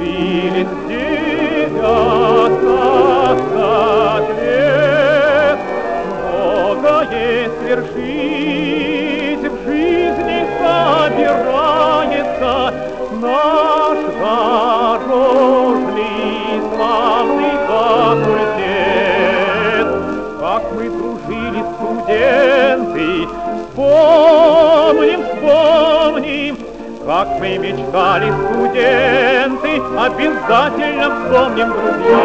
дружили с 19 лет. Многое свершить в жизни собирается наш дорожный славный факультет. Как мы дружили, студенты, вспомним, вспомним. Как мы мечтали, студенты, обязательно вспомним, друзья.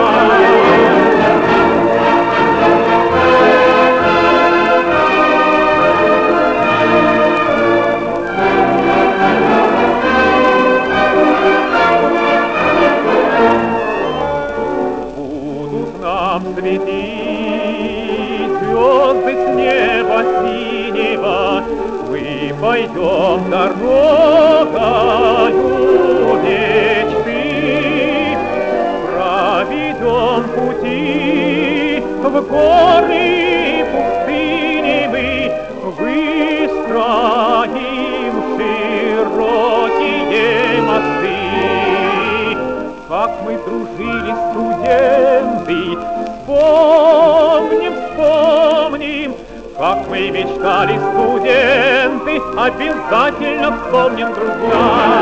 Нам светить звезды с неба синего, мы пойдем дорогою мечты, проведем пути в горы пустыни мы, выстроим широкие мосты. Как мы дружили, студенты, вспомним, вспомним. Как мы мечтали, студенты, обязательно вспомним, друзья.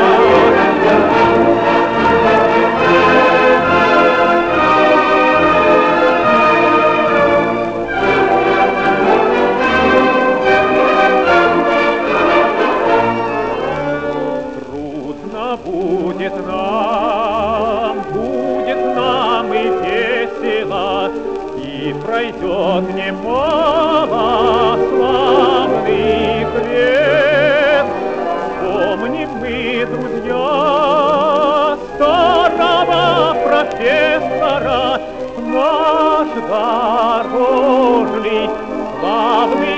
Трудно будет нам и весело, и пройдет немало славных лет. Помним мы, друзья, старого профессора, наш дорожный славный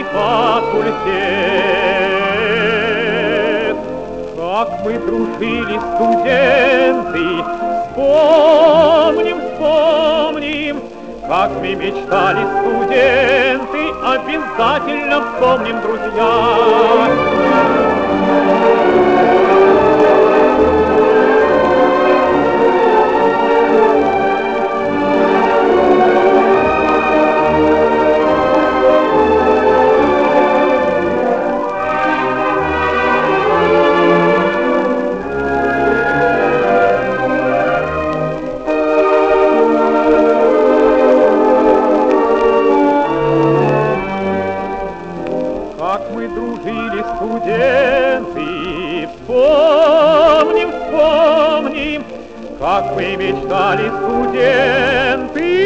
факультет. Как мы дружили, студенты, вспомним, вспомним. Как мы мечтали, студенты, обязательно вспомним, друзья. Как мы дружили, студенты, вспомним, вспомним. Как мы мечтали, студенты,